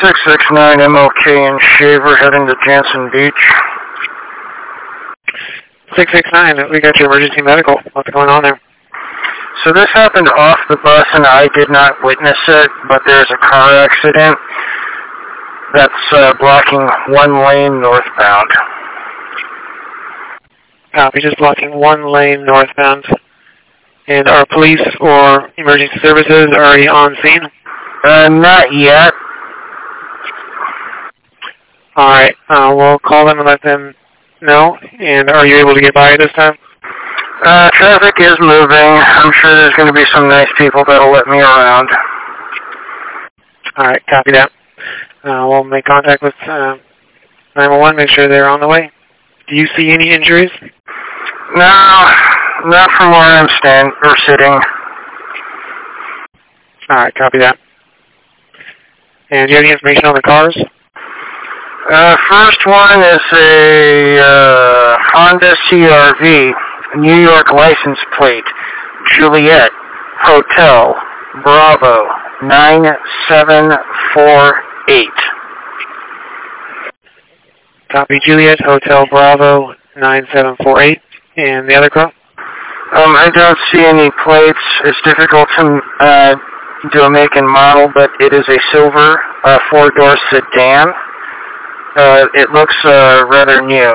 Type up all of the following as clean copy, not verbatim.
669 MLK in Shaver heading to Jansen Beach. 669, we got your emergency medical. What's going on there? So this happened off the bus and I did not witness it, but there's a car accident that's blocking one lane northbound. Copy, just blocking one lane northbound. And are police or emergency services already on scene? Not yet. Alright, we'll call them and let them know. And are you able to get by this time? Traffic is moving. I'm sure there's going to be some nice people that'll let me around. Alright, copy that. We'll make contact with 911, make sure they're on the way. Do you see any injuries? No, not from where I'm sitting. Alright, copy that. And do you have any information on the cars? First one is a Honda CR-V, New York license plate, Juliet, Hotel, Bravo, 9748. Copy, Juliet, Hotel, Bravo, 9748. And the other car? I don't see any plates. It's difficult to do a make and model, but it is a silver four-door sedan. It looks rather new.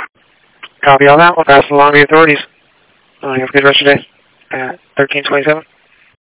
Copy all that. We'll pass it along to the authorities. You have a good rest of your day. 1327.